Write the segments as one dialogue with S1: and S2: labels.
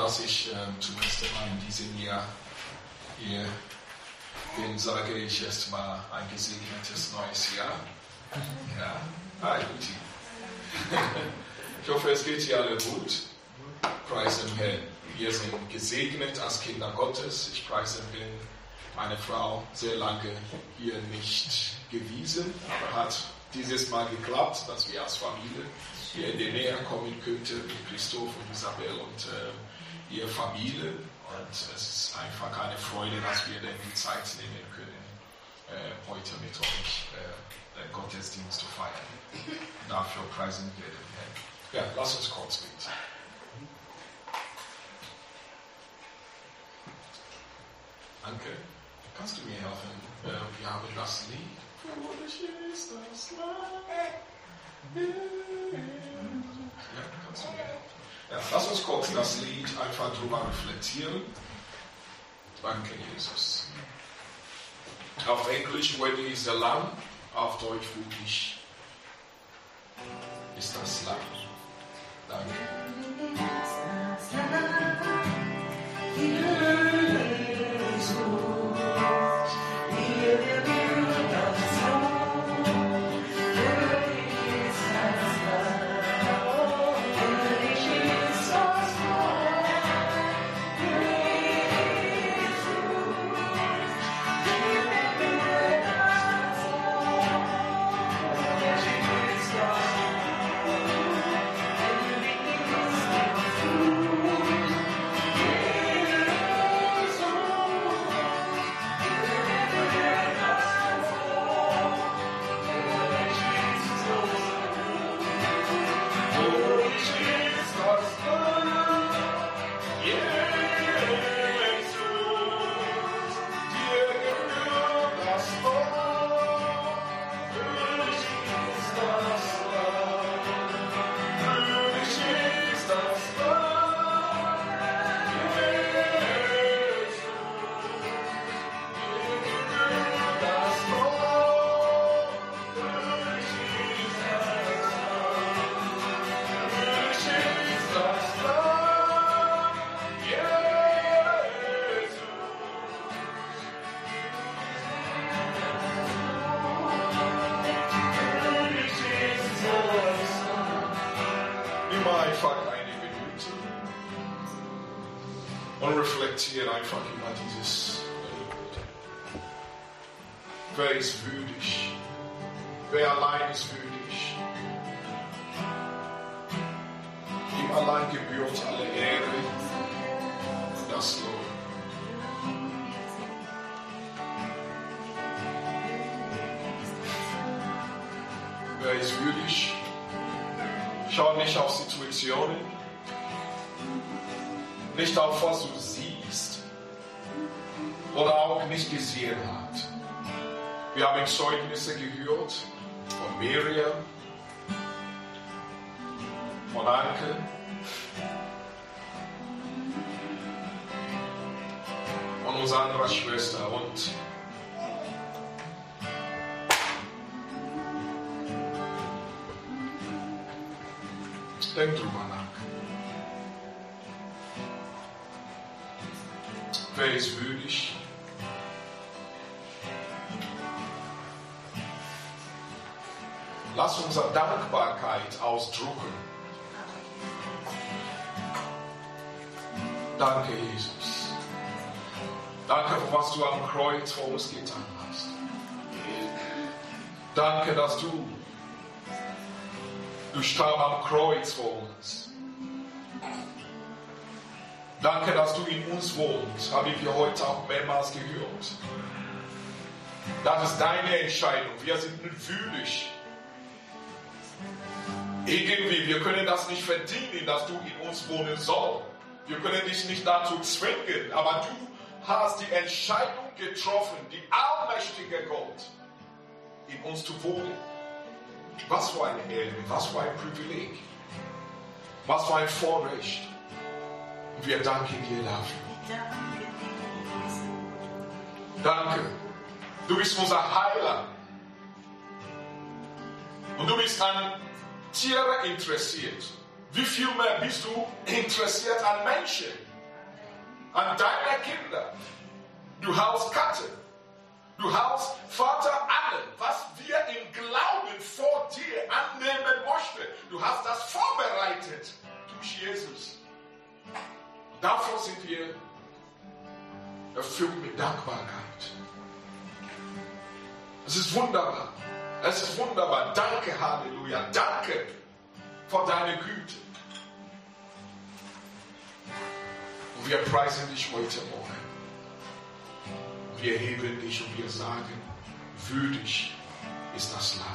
S1: dass ich zumindest einmal in diesem Jahr hier bin, sage ich erstmal ein gesegnetes neues Jahr. Ja, gut. Ich hoffe, es geht hier alle gut. Preis dem Herrn. Wir sind gesegnet als Kinder Gottes. Ich preise den Herrn. Meine Frau sehr lange hier nicht gewesen, aber hat dieses Mal geklappt, dass wir als Familie hier in die Nähe kommen könnten mit Christoph und Isabel und ihrer Familie. Und es ist einfach eine Freude, dass wir dann die Zeit nehmen können, heute mit euch den Gottesdienst zu feiern. Dafür preisen wir den Herrn. Ja, lass uns kurz beten. Danke. Kannst du mir helfen? Wir haben das Lied. Fröhlich ist das Land. Ja, kannst du mir helfen? Ja, lass uns kurz das Lied einfach drüber reflektieren. Danke, Jesus. Auf Englisch, Worthy is the Lamb. Auf Deutsch, würdig ist das Lamm. Danke. Einfach über dieses wer ist würdig? Wer allein ist würdig? Ihm allein gebührt alle Ehre und das Lob. Wer ist würdig? Schau nicht auf Situationen, nicht auf was du siehst oder auch nicht gesehen hat. Wir haben Zeugnisse gehört von Miriam, von Anke, von unserer Schwester und denk drüber nach. Wer ist würdig? Lass unsere Dankbarkeit ausdrücken. Danke, Jesus. Danke, für was du am Kreuz für uns getan hast. Danke, dass du starb am Kreuz für uns. Danke, dass du in uns wohnst, haben wir heute auch mehrmals gehört. Das ist deine Entscheidung. Wir sind nicht würdig. Irgendwie, wir können das nicht verdienen, dass du in uns wohnen sollst. Wir können dich nicht dazu zwingen, aber du hast die Entscheidung getroffen, die allmächtige Gott, in uns zu wohnen. Was für eine Ehre, was für ein Privileg, was für ein Vorrecht. Und wir danken dir dafür. Danke. Du bist unser Heiler. Und du bist an Tiere interessiert. Wie viel mehr bist du interessiert an Menschen? an deine Kinder. Du hast Katten. Du hast Vater allen, was wir im Glauben vor dir annehmen möchten. Du hast das vorbereitet durch Jesus. Dafür sind wir erfüllt mit Dankbarkeit. Es ist wunderbar. Es ist wunderbar. Danke, Halleluja. Danke für deine Güte. Und wir preisen dich heute Morgen. Wir heben dich und wir sagen, würdig ist das Lamm.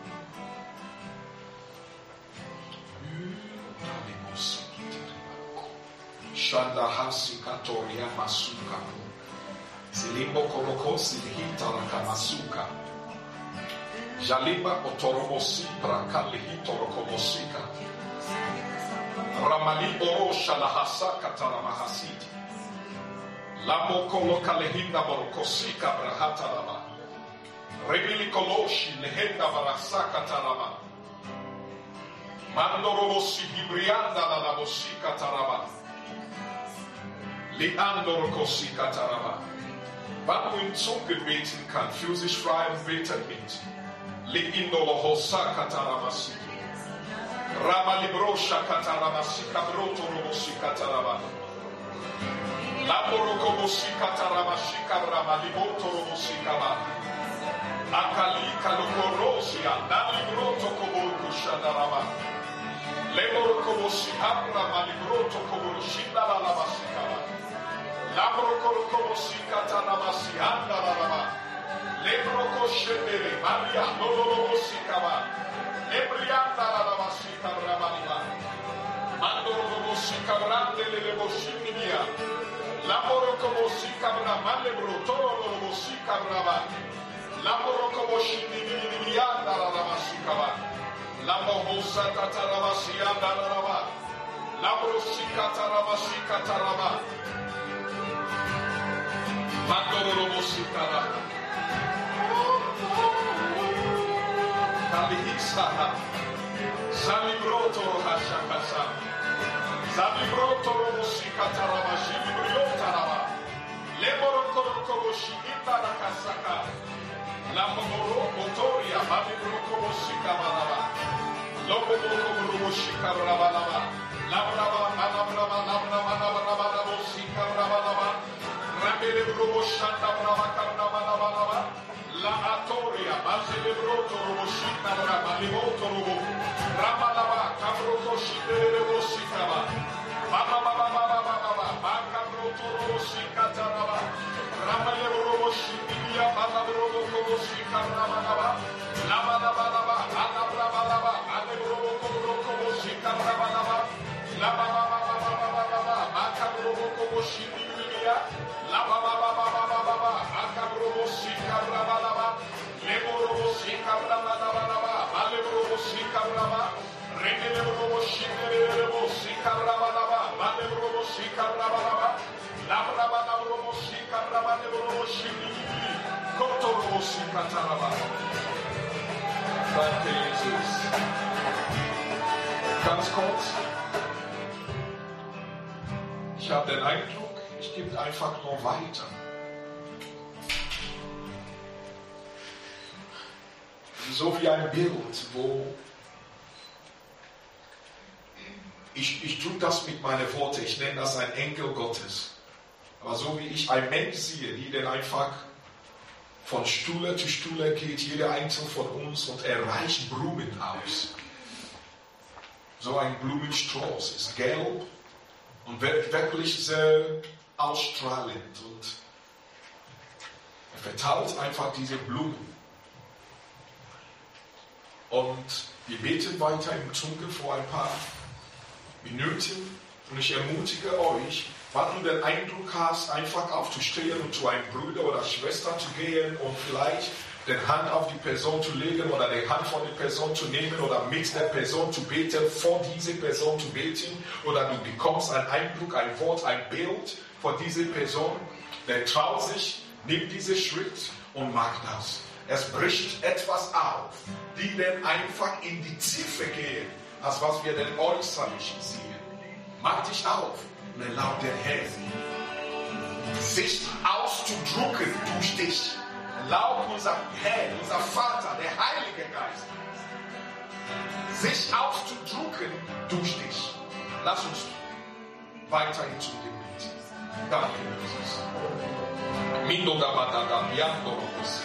S1: Shanda hasi katoria masuka. Zilimbo korokosi hitara kamasuka. Jalima otoromosi prakali hitorokomosika. Ramali oro shalahasa kataramahasiti. Lamo kolokalehinda morokosika brahatarama. Rebili koloshi lehenda barasaka tarama. Mandorobosi hibrianda la bosika tarama. Liandorokosika tarama. Wann du in Zungen beten kann, fühl sich frei und bete mit. Liindolahosaka taramasi. Ramalibrosha kataramasi kabroto robosika tarama. Laborokobosika taramashika ramaliboto robosika ma. Akali kalokorosia nalibroto koborkusha darama. Leborokobosi habra malibroto koborushinda la labasika ma. Laborokobosika taramasi handa la lama. Lebrokoshendere maria lolobosika ma. Lebrianda la labasika ramalima. Mandorobosika brande leleboshiniya. Laborokobosika bramalebro torobosika brava. Laborokoboshiniyanda la labasika ma. Laborosaka taramasianda la lama. Laborosika taramashika tarama. Mandorobosika la. Kalihisaha. Salibroto hashakasa. Salibroto robosika tarama. Shilibriota rama. Leborokorokoboshi indarakasaka. Lamborokorokotoria. Malibrokobosika manama. Lobobokobosika rabalama. Labraba, malabraba, labraba, labraba, labosika rabalama. Rabelebroboshanda brava karnabalaba. La atoria, Mazelebroto Roboshika Rama, Limoto Robo, Ramalaba, Cabroko Shibosika, Baba, Macabroto Robosika Taraba, Ramalebro Shibia, Malabrobo Robosika Ramanaba, Lamanaba, Anabrabalaba, Alebrobo Robosika Ramanaba, Lababa, Macabrobo Shibia, Lababa, Macabrobo Rabalaba, Leborobosika Rabalaba, Alebrobosika Raba, Regelebosika Rabalaba, Alebrobosika Rabalaba, Labrabosika Rabalebosika, Kotorobosika Taraba. Danke, Jesus. Ganz kurz. Ich habe den Eindruck, ich gebe einfach nur weiter. So wie ein Bild, wo ich tue das mit meinen Worten, ich nenne das ein Engel Gottes. Aber so wie ich einen Mensch sehe, die dann einfach von Stuhle zu Stuhle geht, jeder einzelne von uns und er reicht Blumen aus. So ein Blumenstrauß ist gelb und wirklich sehr ausstrahlend und er verteilt einfach diese Blumen. Und wir beten weiter im Zunge vor ein paar Minuten. Und ich ermutige euch, wenn du den Eindruck hast, einfach aufzustehen und zu einem Bruder oder Schwester zu gehen und vielleicht die Hand auf die Person zu legen oder die Hand von der Person zu nehmen oder mit der Person zu beten, vor diese Person zu beten. Oder du bekommst einen Eindruck, ein Wort, ein Bild von dieser Person. Der traut sich, nimmt diesen Schritt und macht das. Es bricht etwas auf, die dann einfach in die Tiefe gehen, als was wir denn äußerlich sehen. Mach dich auf und erlaub den Herrn sich auszudrücken durch dich. Erlaub unser Herr, unser Vater, der Heilige Geist, sich auszudrücken durch dich. Lass uns weiterhin zu dem Lied. Danke, Jesus. Mindo da badada biando rosi.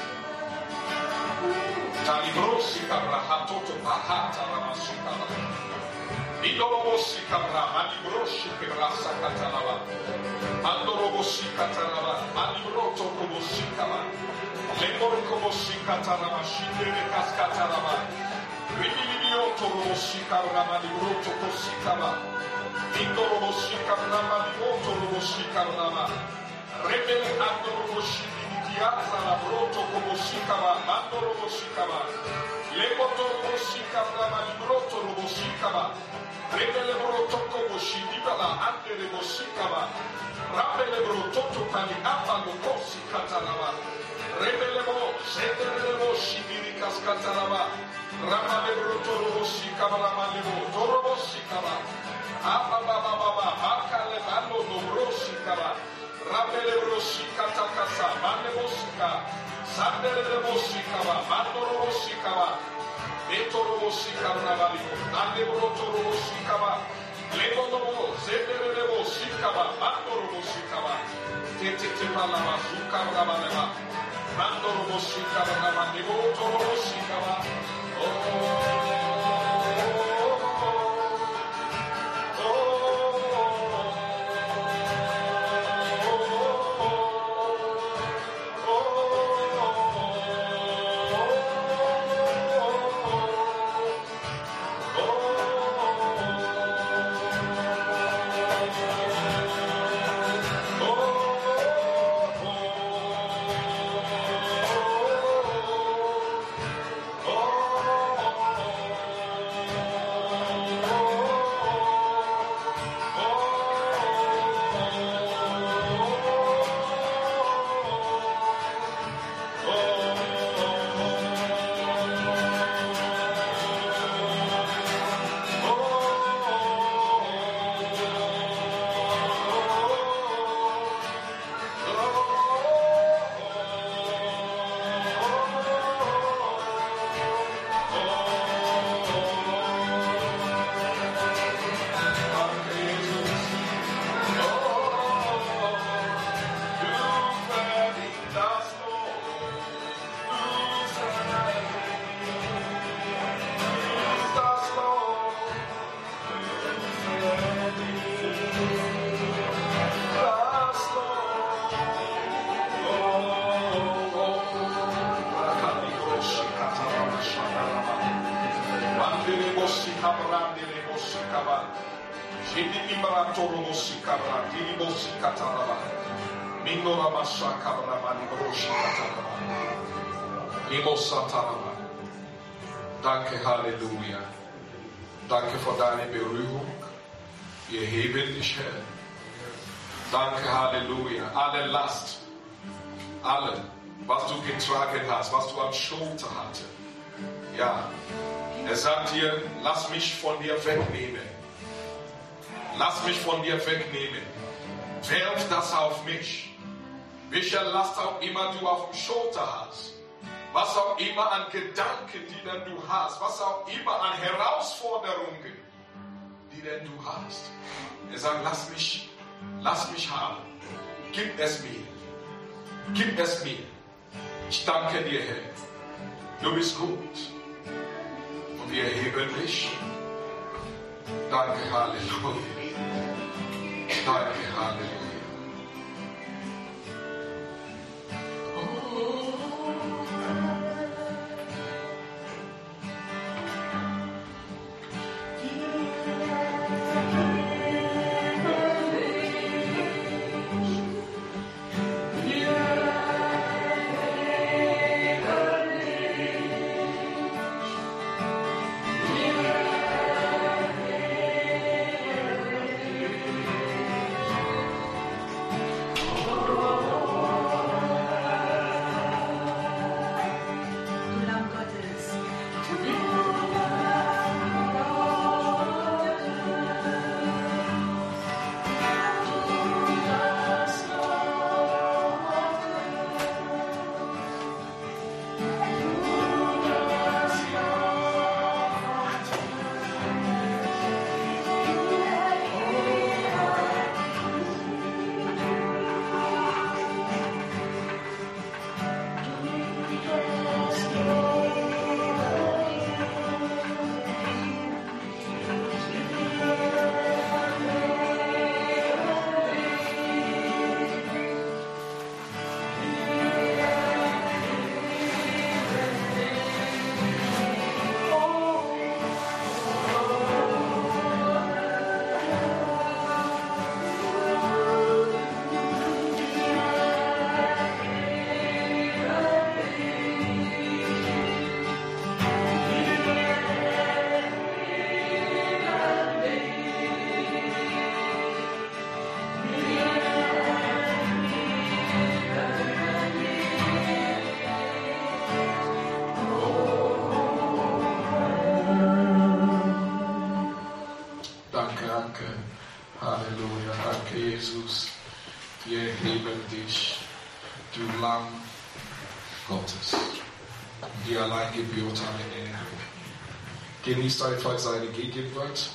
S1: Talibrosi kabra hatoto pahata ramasi kabra. Mindo robosi kabra malibrosi kabra sakatalaba. Mando robosi katalaba. Malibroto robosi kabra. Lemoro robosi katalaba. Shindere kaskatalaba. Rimilibioto robosi kabra malibroto robosi kabra. Mindo robosi kabra malibroto robosi kabra. Rebele ando robosi didiaza la broto robosi kabra. Mando robosi kabra. Lemoto robosi kabra malibroto robosi kabra. Rebele broto robosi dibala ande robosi kabra. Rabele broto tali amalo kosi katalaba. Rebele bo sedere robosi dirikas katalaba. Ramale broto robosi kabra malebo robosi kabra. Ababa akale bando robosi kabra. Rabele brosi katakasa mane bosika. Sandere robosi kabra mando robosi kabra. Eto robosi kabra malebo ande broto robosi kabra. Lebo robo sedere robosi kabra mando robosi kabra. Tete malama sukabra malema. Mando robosi kabra malebo robosi kabra. Danke, Halleluja. Danke für deine Berührung. Wir heben dich, Herr. Danke, Halleluja. Alle Last, alle, was du getragen hast, was du am Schulter hattest. Ja, er sagt dir, lass mich von dir wegnehmen. Lass mich von dir wegnehmen. Werf das auf mich. Welche Last auch immer du auf dem Schulter hast. Was auch immer an Gedanken, die denn du hast, was auch immer an Herausforderungen, die denn du hast. Er sagt, lass mich haben. Gib es mir. Gib es mir. Ich danke dir, Herr. Du bist gut. Und wir heben dich. Danke, Halleluja. Danke, Halleluja. Jesus, wir heben dich, du Lamm Gottes. Dir allein gebührt alle Ehre. Genießt einfach seine Gegenwart.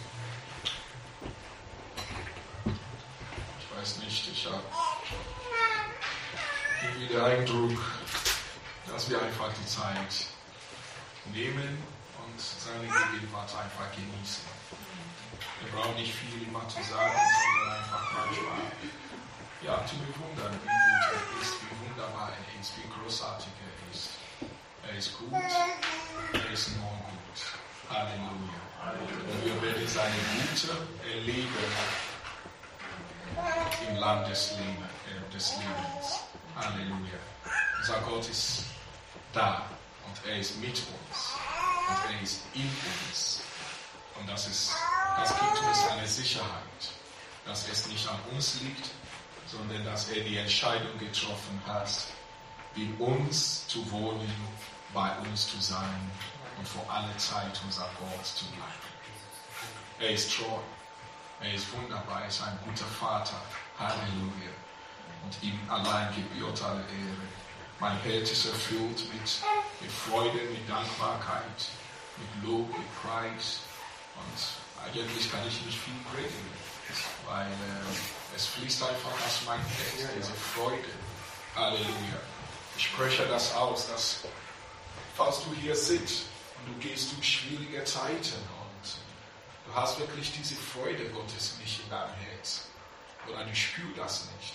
S1: Ich weiß nicht, ich habe irgendwie den Eindruck, dass wir einfach die Zeit nehmen und seine Gegenwart einfach genießen. Wir brauchen nicht viel immer zu sagen, sondern einfach manchmal zu bewundern, wie gut er ist, wie wunderbar er ist, wie großartig er ist. Er ist gut, er ist nur gut. Halleluja. Und wir werden seine Güte erleben im Land des Lebens. Halleluja. Unser Gott ist da und er ist mit uns und er ist in uns. Und das gibt uns eine Sicherheit, dass es nicht an uns liegt, sondern dass er die Entscheidung getroffen hat, in uns zu wohnen, bei uns zu sein und vor aller Zeit unser Gott zu bleiben. Er ist treu, er ist wunderbar, er ist ein guter Vater. Halleluja. Und ihm allein gebührt alle Ehre. Mein Herz ist erfüllt mit Freude, mit Dankbarkeit, mit Lob, mit Preis. Und eigentlich kann ich nicht viel reden, weil es fließt einfach aus meinem Herz, diese Freude. Halleluja. Ich spreche das aus, dass falls du hier sitzt und du gehst durch schwierige Zeiten und du hast wirklich diese Freude Gottes nicht in deinem Herz oder du spürst das nicht.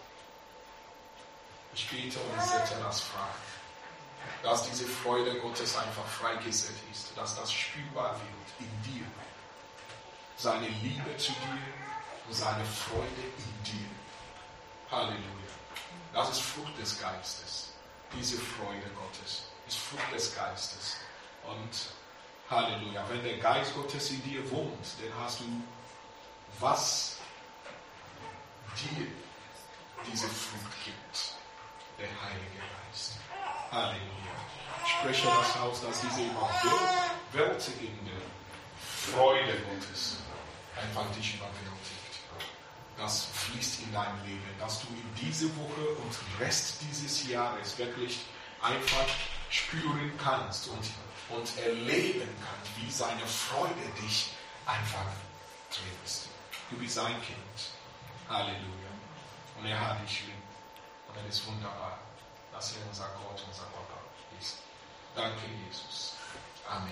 S1: Ich bete und setze das frei, dass diese Freude Gottes einfach freigesetzt ist, dass das spürbar wird in dir. Seine Liebe zu dir und seine Freude in dir. Halleluja. Das ist Frucht des Geistes. Diese Freude Gottes ist Frucht des Geistes. Und Halleluja, wenn der Geist Gottes in dir wohnt, dann hast du, was dir diese Frucht gibt. Der Heilige Geist. Halleluja. Ich spreche das aus, dass diese überwältigende Freude Gottes einfach dich überwältigt. Das fließt in dein Leben, dass du in diese Woche und Rest dieses Jahres wirklich einfach spüren kannst und erleben kannst, wie seine Freude dich einfach trägt. Du bist sein Kind. Halleluja. Und er hat dich lieb. Und es ist wunderbar, dass er unser Gott, unser Papa ist. Danke, Jesus. Amen.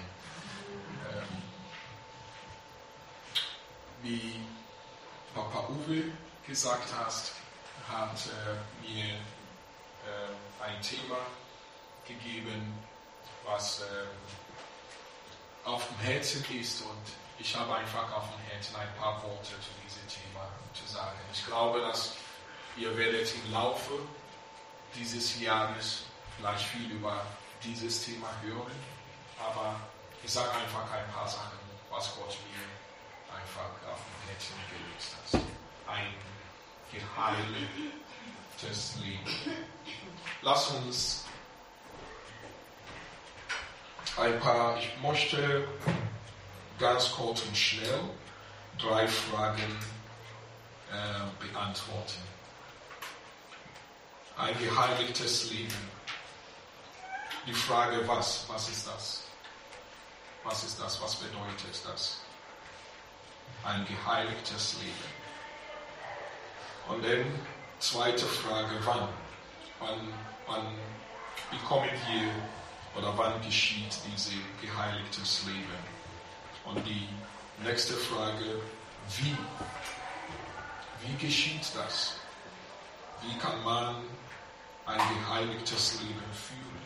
S1: Wie Papa Uwe gesagt hat mir ein Thema gegeben, was auf dem Herzen ist, und ich habe einfach auf dem Herzen ein paar Worte zu diesem Thema zu sagen. Ich glaube, dass ihr werdet im Laufe dieses Jahres vielleicht viel über dieses Thema hören, aber ich sage einfach ein paar Sachen, was Gott mir einfach auf dem Herzen gelegt hat. Ein geheiligtes Leben. Lass uns ich möchte ganz kurz und schnell 3 Fragen beantworten. Ein geheiligtes Leben. Die Frage, was ist das? Was ist das? Was bedeutet das? Ein geheiligtes Leben. Und dann zweite Frage, wann? Wann bekommen wir oder wann geschieht dieses geheiligtes Leben? Und die nächste Frage, wie? Wie geschieht das? Wie kann man ein geheiligtes Leben führen?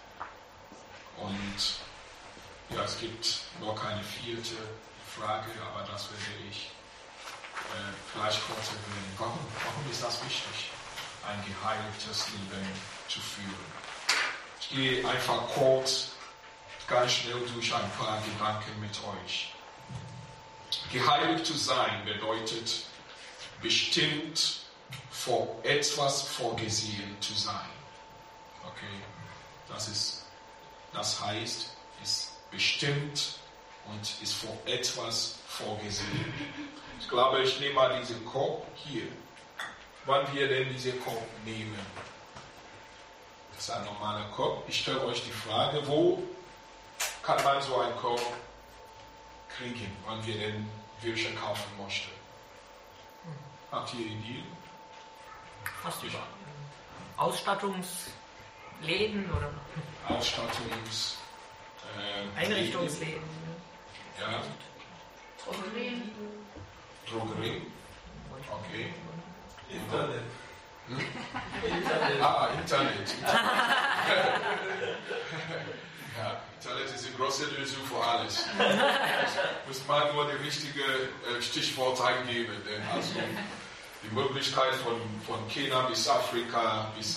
S1: Und ja, es gibt noch eine 4. Frage, aber das werde ich gleich kurz erwähnen. Warum ist das wichtig, ein geheiligtes Leben zu führen? Ich gehe einfach kurz, ganz schnell durch ein paar Gedanken mit euch. Geheiligt zu sein bedeutet, bestimmt vor etwas vorgesehen zu sein. Okay, das heißt, ist bestimmt und ist für etwas vorgesehen. Ich glaube, ich nehme mal diesen Korb hier. Wann wir denn diesen Korb nehmen? Das ist ein normaler Korb. Ich stelle euch die Frage, wo kann man so einen Korb kriegen, wann wir denn welche kaufen möchten? Habt ihr Ideen?
S2: Fast überall. Ausstattungsläden oder? Einrichtungsläden.
S1: Ja. Drogerien. Okay.
S3: Internet.
S1: Internet. Ja, Internet ist die große Lösung für alles. Muss man nur die richtige Stichwort eingeben. Denn also die Möglichkeit von China bis Afrika bis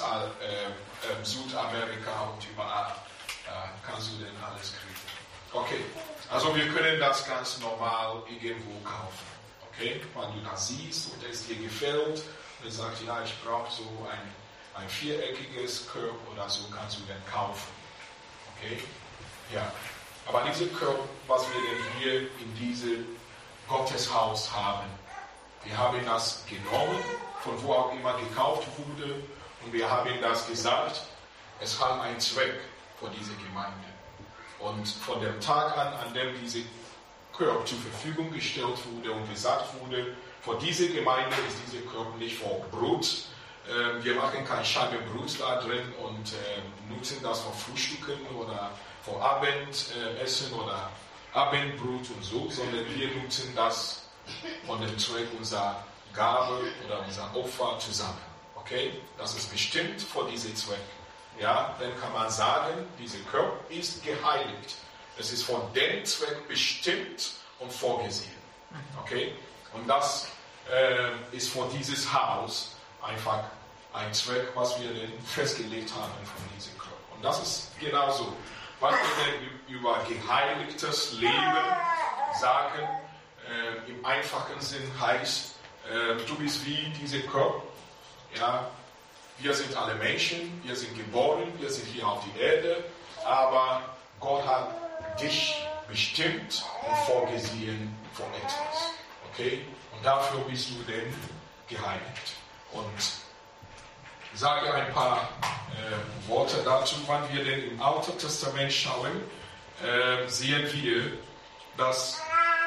S1: Südamerika und überall kannst du denn alles kriegen. Okay, also wir können das ganz normal irgendwo kaufen. Okay, wenn du das siehst und es dir gefällt und sagst, ja, ich brauche so ein viereckiges Korb oder so, kannst du den kaufen. Okay, ja. Aber diese Korb, was wir denn hier in diesem Gotteshaus haben, wir haben das genommen, von wo auch immer gekauft wurde, und wir haben das gesagt, es hat einen Zweck für diese Gemeinde. Und von dem Tag an dem diese Korb zur Verfügung gestellt wurde und gesagt wurde, für diese Gemeinde ist diese Korb nicht für Brot. Wir machen kein Scheibenbrot da drin und nutzen das für Frühstücken oder für Abendessen oder Abendbrot und so, sondern wir nutzen das von dem Zweck unserer Gabe oder unser Opfer zusammen. Okay? Das ist bestimmt für diesen Zweck. Ja, dann kann man sagen, dieser Körper ist geheiligt. Es ist von dem Zweck bestimmt und vorgesehen. Okay? Und das ist für dieses Haus einfach ein Zweck, was wir denn festgelegt haben von diesem Körper. Und das ist genauso. Was wir denn über geheiligtes Leben sagen, im einfachen Sinn heißt, du bist wie dieser Körper. Ja, wir sind alle Menschen, wir sind geboren, wir sind hier auf die Erde, aber Gott hat dich bestimmt und vorgesehen für etwas. Okay? Und dafür bist du denn geheiligt. Und ich sage ein paar Worte dazu. Wenn wir denn im Alten Testament schauen, sehen wir, dass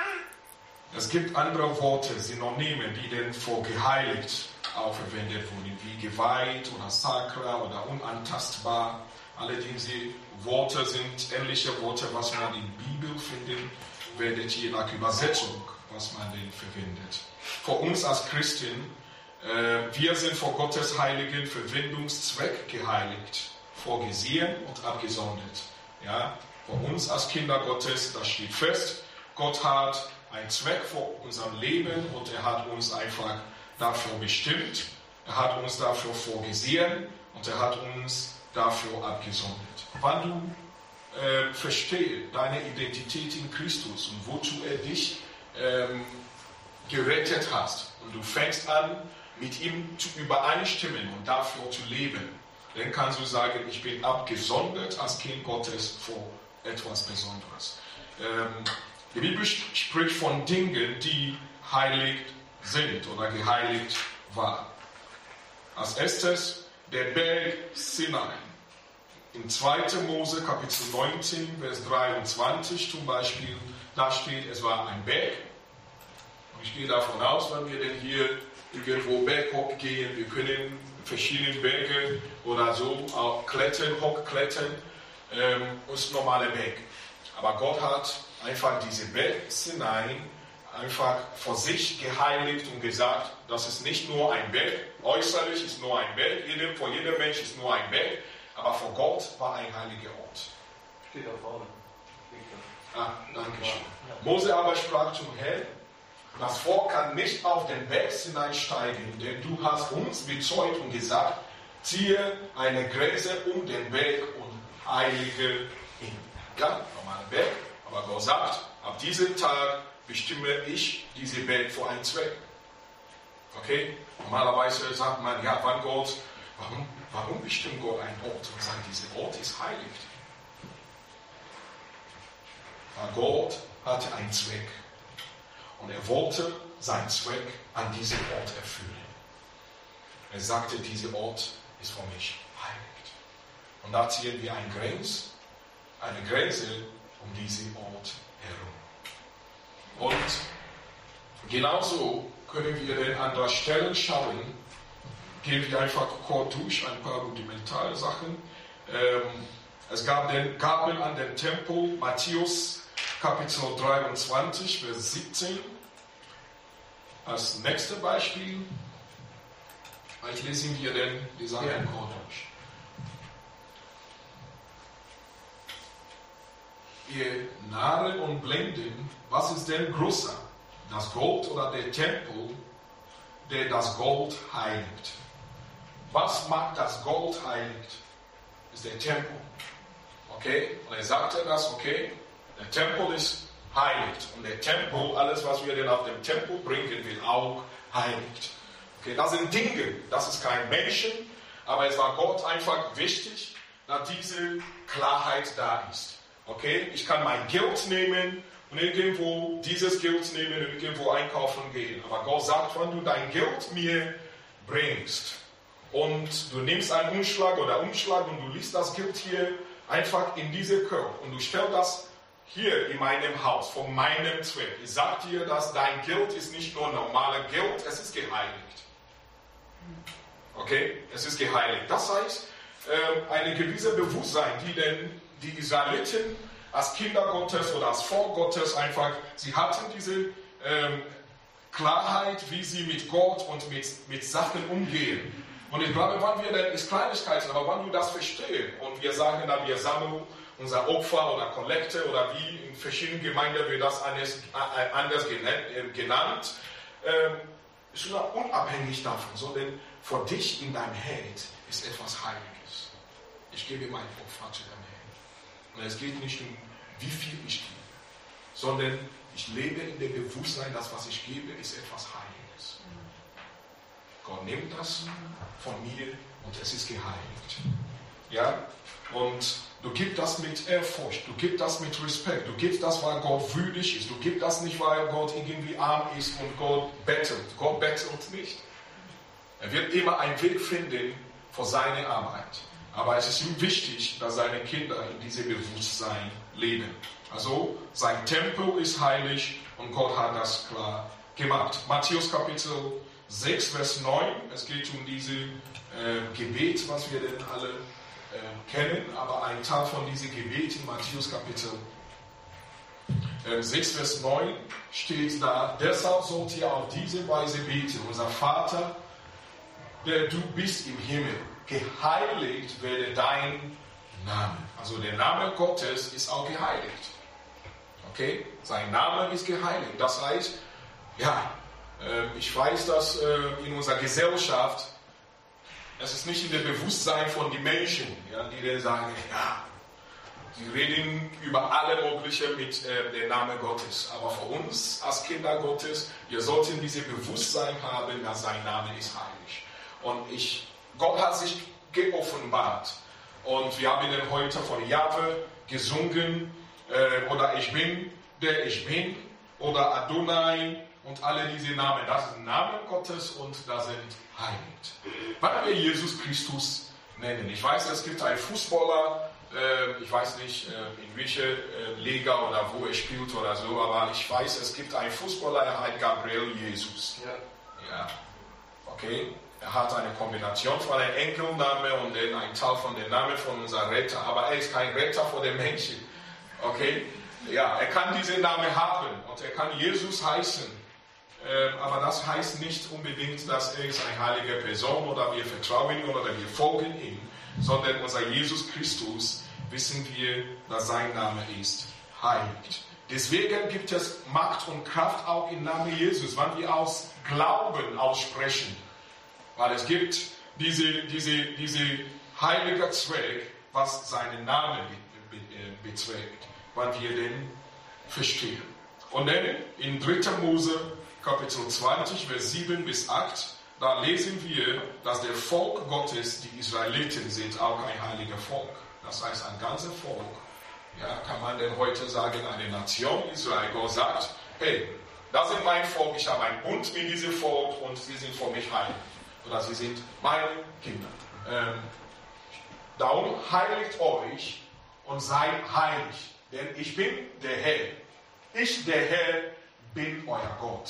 S1: es gibt andere Worte, Synonyme, die denn für geheiligt auch verwendet wurden, wie geweiht oder sakra oder unantastbar. Alle diese Worte sind ähnliche Worte, was man in der Bibel findet, werdet je nach Übersetzung, was man denn verwendet. Für uns als Christen, wir sind vor Gottes heiligen Verwendungszweck geheiligt, vorgesehen und abgesondert. Ja, für uns als Kinder Gottes, das steht fest, Gott hat einen Zweck für unser Leben und er hat uns einfach dafür bestimmt, er hat uns dafür vorgesehen und er hat uns dafür abgesondert. Wenn du verstehst deine Identität in Christus und wozu er dich gerettet hast und du fängst an, mit ihm zu übereinstimmen und dafür zu leben, dann kannst du sagen, ich bin abgesondert als Kind Gottes vor etwas Besonderes. Die Bibel spricht von Dingen, die heilig sind oder geheiligt waren. Als erstes der Berg Sinai. Im 2. Mose Kapitel 19, Vers 23 zum Beispiel, da steht, es war ein Berg. Und ich gehe davon aus, wenn wir denn hier irgendwo berghoch gehen, wir können verschiedene Berge oder so auch klettern, hochklettern, ist normale Berg. Aber Gott hat einfach diese Berg Sinai einfach vor sich geheiligt und gesagt, das ist nicht nur ein Berg, äußerlich ist nur ein Berg, vor jedem Mensch ist nur ein Berg, aber vor Gott war ein heiliger Ort.
S3: Steht da vorne.
S1: Danke schön. Mose aber sprach zum Herrn, das Volk kann nicht auf den Berg hineinsteigen, denn du hast uns bezeugt und gesagt, ziehe eine Grenze um den Berg und heilige ihn. Ja, normaler Berg, aber Gott sagt, ab diesem Tag bestimme ich diese Berg für einen Zweck. Okay? Normalerweise sagt man, ja, warum bestimmt Gott einen Ort und sagt, dieser Ort ist heilig? Weil Gott hatte einen Zweck. Und er wollte seinen Zweck an diesem Ort erfüllen. Er sagte, dieser Ort ist für mich heilig. Und da ziehen wir eine Grenze um diesen Ort herum. Und genauso können wir dann an der Stelle schauen, gehen wir einfach kurz durch ein paar rudimentale Sachen. Es gab den Gabel an den Tempel, Matthäus Kapitel 23, Vers 17. Als nächstes Beispiel, vielleicht lesen wir denn die Sache kurz durch. Ihr Narren und Blinden, was ist denn größer? Das Gold oder der Tempel, der das Gold heiligt? Was macht das Gold heiligt? Ist der Tempel. Okay? Und er sagte das, okay, der Tempel ist heiligt. Und der Tempel, alles was wir denn auf dem Tempel bringen, wird auch heiligt. Okay, das sind Dinge, das ist kein Menschen, aber es war Gott einfach wichtig, dass diese Klarheit da ist. Okay, ich kann mein Geld nehmen und irgendwo dieses Geld nehmen und irgendwo einkaufen gehen. Aber Gott sagt, wenn du dein Geld mir bringst und du nimmst einen Umschlag und du liest das Geld hier einfach in diese Korb und du stellst das hier in meinem Haus, von meinem Zweck. Ich sage dir, dass dein Geld ist nicht nur normales Geld, es ist geheiligt. Okay, es ist geheiligt. Das heißt, eine gewisse Bewusstsein, die denn die Israeliten als Kinder Gottes oder als Volk Gottes einfach, sie hatten diese Klarheit, wie sie mit Gott und mit Sachen umgehen. Und ich glaube, wenn wir dann, ist Kleinigkeiten, aber wenn wir das verstehen und wir sagen dann, wir sammeln unser Opfer oder Kollekte oder wie in verschiedenen Gemeinden wird das anders genannt, ist unabhängig davon, sondern für dich in deinem Herz ist etwas Heiliges. Ich gebe mein Opfer zu deinem Herrn. Und es geht nicht um, wie viel ich gebe, sondern ich lebe in dem Bewusstsein, dass was ich gebe, ist etwas Heiliges. Gott nimmt das von mir und es ist geheiligt. Ja? Und du gibst das mit Ehrfurcht, du gibst das mit Respekt, du gibst das, weil Gott würdig ist, du gibst das nicht, weil Gott irgendwie arm ist und Gott bettelt. Gott bettelt nicht. Er wird immer einen Weg finden für seine Arbeit. Aber es ist ihm wichtig, dass seine Kinder in diesem Bewusstsein leben. Also sein Tempel ist heilig und Gott hat das klar gemacht. Matthäus Kapitel 6, Vers 9, es geht um dieses Gebet, was wir denn alle kennen, aber ein Teil von diesem Gebet in Matthäus Kapitel 6, Vers 9 steht da, deshalb sollt ihr auf diese Weise beten, unser Vater, der du bist im Himmel, geheiligt werde dein Name. Also der Name Gottes ist auch geheiligt. Okay? Sein Name ist geheiligt. Das heißt, ja, ich weiß, dass in unserer Gesellschaft, es ist nicht in dem Bewusstsein von den Menschen, ja, die dann sagen, ja, sie reden über alle möglichen mit dem Namen Gottes. Aber für uns als Kinder Gottes, wir sollten dieses Bewusstsein haben, dass sein Name ist heilig. Und Gott hat sich geoffenbart. Und wir haben dann heute von Jahwe gesungen, oder ich bin, der ich bin, oder Adonai und alle diese Namen. Das sind Namen Gottes und das sind heilig. Weil wir Jesus Christus nennen. Ich weiß, es gibt einen Fußballer, ich weiß nicht, in welcher Liga oder wo er spielt oder so, aber ich weiß, es gibt einen Fußballer, der heißt Gabriel Jesus. Ja. Okay. Er hat eine Kombination von einem Enkelnamen und dann ein Teil von dem Namen von unserem Retter. Aber er ist kein Retter für den Menschen. Okay? Ja, er kann diesen Namen haben und er kann Jesus heißen. Aber das heißt nicht unbedingt, dass er ist eine heilige Person oder wir vertrauen ihm oder wir folgen ihm. Sondern unser Jesus Christus wissen wir, dass sein Name ist heilig. Deswegen gibt es Macht und Kraft auch im Namen Jesus, wenn wir aus Glauben aussprechen. Weil es gibt diese heilige Zweck, was seinen Namen bezweckt, wenn wir den verstehen. Und dann in 3. Mose Kapitel 20, Vers 7 bis 8, da lesen wir, dass der Volk Gottes, die Israeliten, sind auch ein heiliger Volk. Das heißt, ein ganzes Volk Ja, kann man denn heute sagen, eine Nation Israel, Gott sagt, hey, das sind mein Volk, ich habe einen Bund mit diesem Volk und sie sind für mich heilig. Oder sie sind meine Kinder. Darum heiligt euch und seid heilig, denn ich bin der Herr. Ich, der Herr, bin euer Gott.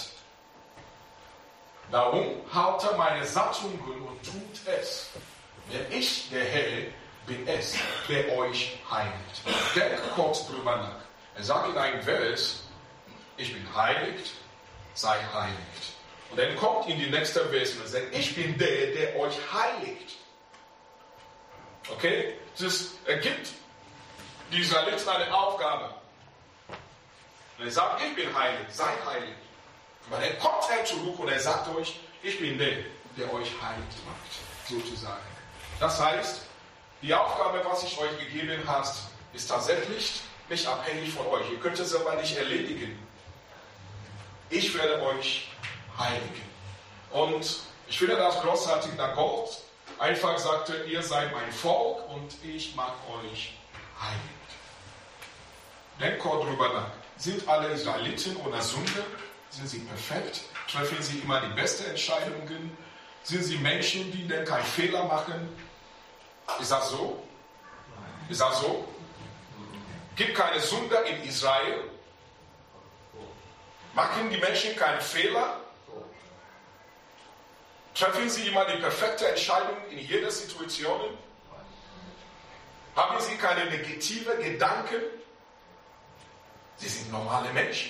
S1: Darum haltet meine Satzungen und tut es, denn ich, der Herr, bin es, der euch heiligt. Denkt kurz drüber nach. Er sagt in einem Vers, ich bin heiligt, sei heiligt. Und dann kommt in die nächste Vers und sagt, ich bin der euch heiligt. Okay? Er gibt die Israeliten eine Aufgabe. Und er sagt, ich bin heilig, sei heilig. Aber dann kommt er zurück und er sagt euch, ich bin der euch heilig macht, sozusagen. Das heißt, die Aufgabe, was ich euch gegeben habe, ist tatsächlich nicht abhängig von euch. Ihr könnt es aber nicht erledigen. Ich werde euch heiligen. Und ich finde das großartig, dass Gott einfach sagte, ihr seid mein Volk und ich mag euch heiligen. Denkt kurz drüber nach. Sind alle Israeliten ohne Sünde? Sind sie perfekt? Treffen sie immer die besten Entscheidungen? Sind sie Menschen, die denn keinen Fehler machen? Ist das so? Ist das so? Gibt keine Sünde in Israel? Machen die Menschen keine Fehler? Treffen sie immer die perfekte Entscheidung in jeder Situation? Haben sie keine negativen Gedanken? Sie sind normale Menschen.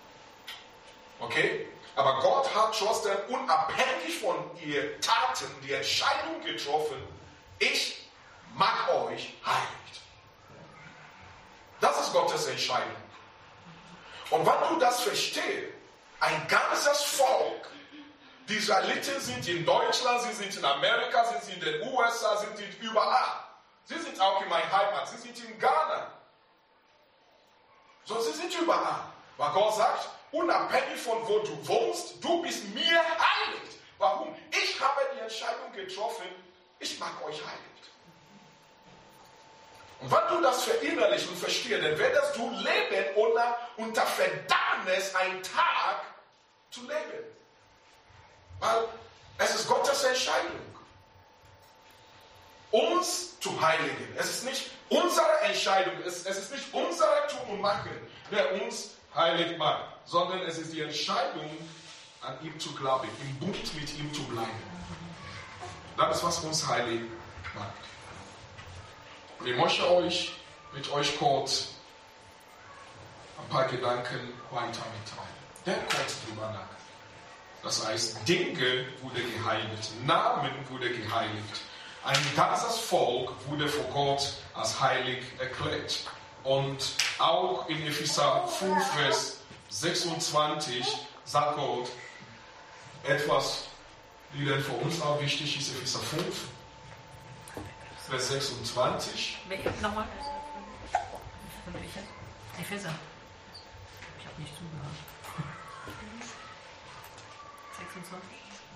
S1: Okay? Aber Gott hat trotzdem unabhängig von ihren Taten die Entscheidung getroffen, ich mag euch heiligt. Das ist Gottes Entscheidung. Und wenn du das verstehst, ein ganzes Volk, die Israeliten sind in Deutschland, sie sind in Amerika, sie sind in den USA, sie sind überall. Sie sind auch in meiner Heimat, sie sind in Ghana. So, sie sind überall. Weil Gott sagt, unabhängig von wo du wohnst, du bist mir heilig. Warum? Ich habe die Entscheidung getroffen, ich mag euch heilig. Und wenn du das verinnerlichst und verstehst, dann werdest du leben ohne unter Verdammnis einen Tag zu leben. Weil es ist Gottes Entscheidung, uns zu heiligen. Es ist nicht unsere Entscheidung, es ist nicht unser Tun und Machen, der uns heilig macht, sondern es ist die Entscheidung, an ihm zu glauben, im Bund mit ihm zu bleiben. Das ist, was uns heilig macht. Und ich möchte mit euch kurz ein paar Gedanken weiter mitteilen. Denkt kurz drüber nach. Das heißt, Dinge wurden geheiligt, Namen wurden geheiligt. Ein ganzes Volk wurde vor Gott als heilig erklärt. Und auch in Epheser 5, Vers 26 sagt Gott etwas, die denn für uns auch wichtig ist, Epheser 5, Vers 26.
S2: Nochmal? Epheser. Ich habe nicht zugehört. 26.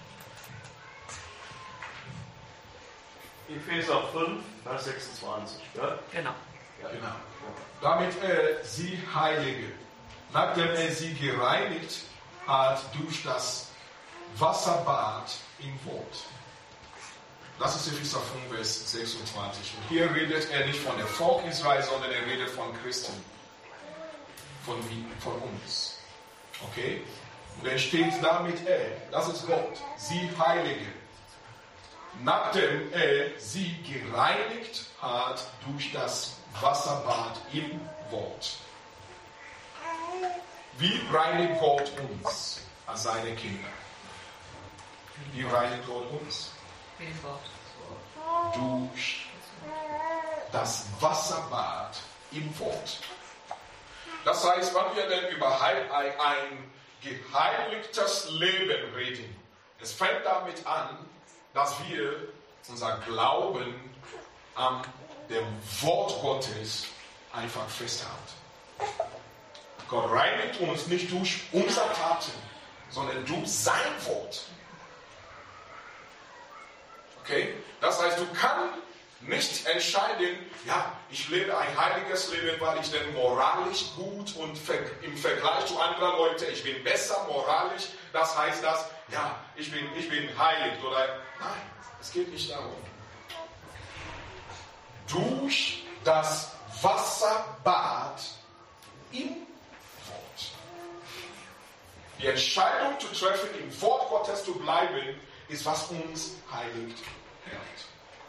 S3: Epheser 5, Vers 26. Ja?
S2: Genau.
S3: Ja.
S1: Genau. Damit er sie heilige, nachdem er sie gereinigt hat durch das Wasserbad im Wort. Das ist Epheser 5, Vers 26. Und hier redet er nicht von der Volk Israel, sondern er redet von Christen. Von uns. Okay? Und er steht damit das ist Gott, sie heilige. Nachdem er sie gereinigt hat durch das Wasserbad im Wort. Wie reinigt Gott uns als seine Kinder? Wie reinigt Gott uns? Durch das Wasserbad im Wort. Das heißt, wenn wir denn über ein geheiligtes Leben reden, es fängt damit an, dass wir unser Glauben an dem Wort Gottes einfach festhalten. Gott reinigt uns nicht durch unsere Taten, sondern durch sein Wort. Okay? Das heißt, du kannst Nicht entscheiden, ja, ich lebe ein heiliges Leben, weil ich denn moralisch gut und im Vergleich zu anderen Leuten, ich bin besser moralisch. Das heißt das, ja, ich bin heilig. Oder nein, es geht nicht darum. Durch das Wasserbad im Wort. Die Entscheidung zu treffen, im Wort Gottes zu bleiben, ist, was uns heiligt hält.